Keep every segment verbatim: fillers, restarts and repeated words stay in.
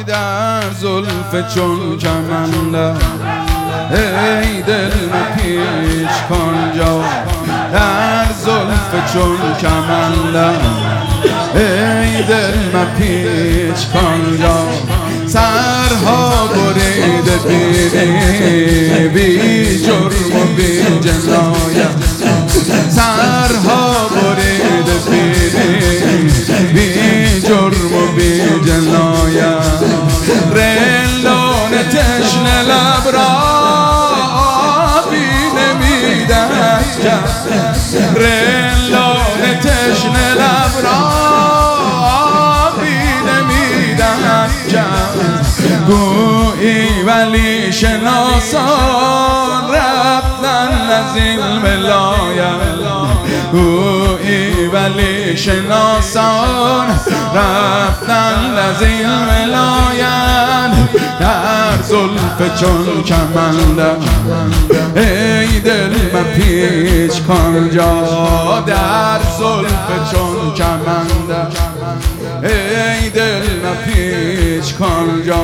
در زلف چون کمنده، ای دل مپیچ کانجا در زلف چون کمنده، ای دل مپیچ کانجا سرها بریده بیری بی جرم و بی جنایت، سرها بریده بیری بی جرم و بی جنایت، رندان تشنه لب را آبی نمیدهد کس، رندان تشنه لب را آبی نمیدهد کس، گویی ولی شناسان رفتن از این ولایت، گویی ولی شناسان رفتن از این ولایت، در زلف چون کمنده، ای دل مپیچ کانجا در زلف چون کمنده، ای دل مپیچ کانجا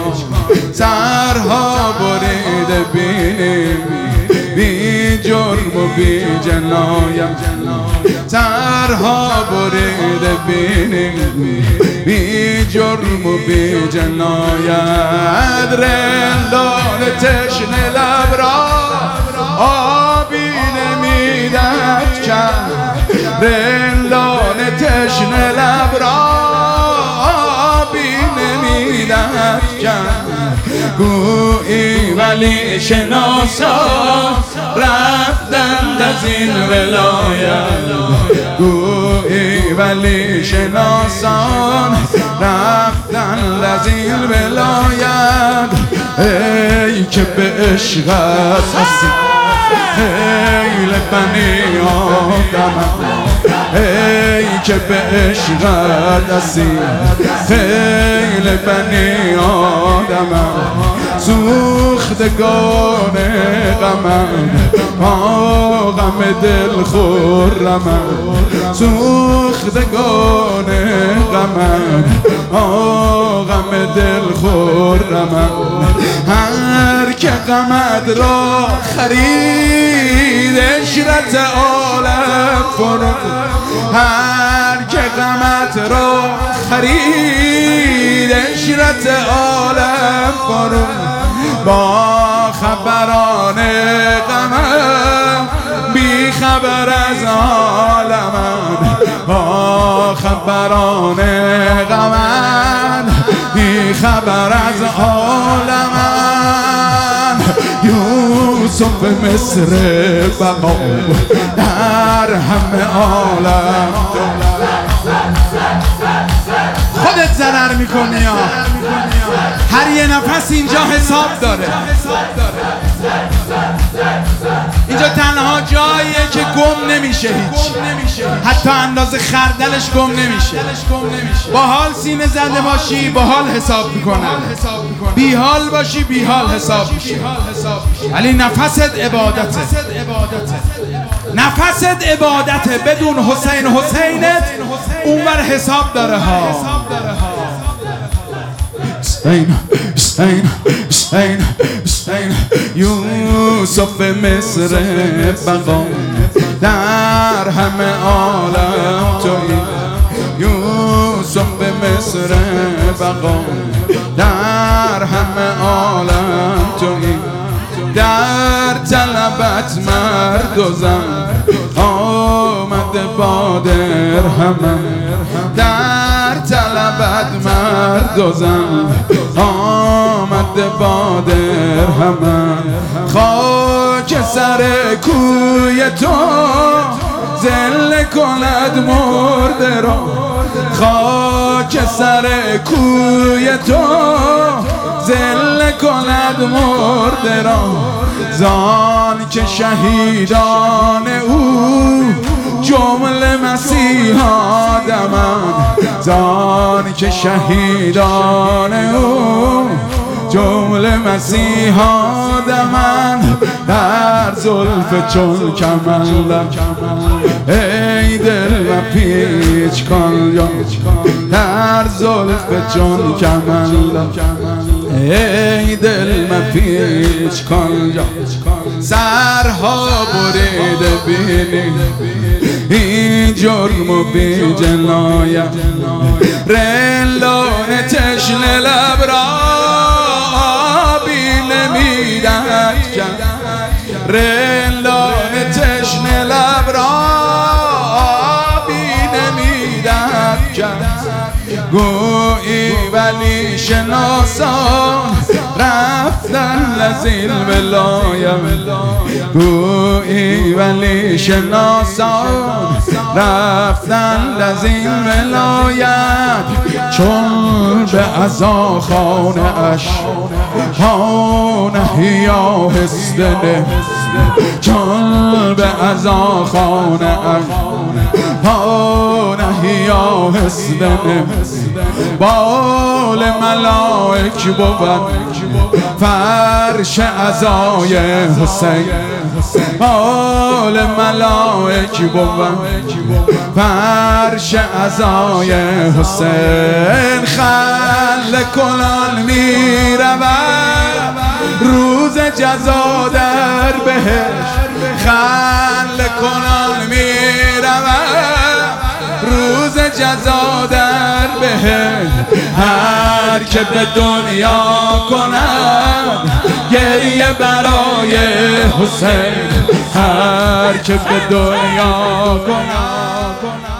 سرها بریده بینیم بی جرم و بی جنایت، سرها بریده بینیم بی جرم و بی جنایت، رندان تشنه لب را آبی نمیدهد کس، رندان تشنه لب را آبی نمیدهد کس، گویی ولی شناسان رفتند از این ولایت، گویی ولی شناسان رفتند از این ولایت، ای که به عشقت هستی ای لبنی آدم، ای که به عشقت هستی ای لبنی آدم، سوختگان غمم با غم دل خرمم، سوختگان غمم با غم دل خرمم، هر که غمت را خرید عشرت عالم فروخت، هر که غمت را خرید عشرت عالم فروخت، با خبران غمم بی خبر از عالمم، با خبران غمم بی خبر از عالمم، یوسف مصر بقا در همه عالم، خودت ضرر میکنی یا هر یه نفس اینجا حساب داره، اینجا تنها جاییه که گم نمیشه هیچ، حتی اندازه خردلش گم نمیشه، با حال سینه زده باشی با حال حساب میکنن، بی حال باشی بی حال حساب میشه، ولی نفست عبادته، نفست عبادته، بدون حسین حسینت اونور حساب داره ها، حسین حسین حسین حسین یوسف مصر بقا در همه عالم تویی، یوسف مصر بقا در همه عالم تویی، در طلبت مرد و زن آمد با درهمم، در طلبت مرد و زن آمد با درهمم، خاک سر کوی تو زل کند مرده را، خاک سر کوی تو زل کند مرده را، زان که شهیدان او جمله مسیحا دمند، زان که شهیدان او جمله مسیحا دمند، در زلف چون کمند، ای ای دل و پیچ کن یا در زلف جان کمند ای دل و پیچ کن یا سرها بریده بینی این جرم و بی جنایت رندان تشنه لب را آبی نمیدهد کرد رندان تشنه لب را آبی نمیدهد کرد گویی ولی شناسان رفتن لذین ولایت گویی ولی شناسان رفتن لذین ولایت چون به عزا خانه اش خانه یا هستنه چون به عزا خانه اش خانه یا هستنه بال ملائک بود فرش عزای حسین بال ملائک بود فرش عزای حسین خل کنان می رود روز جزا در بهشت خل کنان می رود روز جزا در بهشت هر که به دنیا کند گریه برای حسین هر که به دنیا کند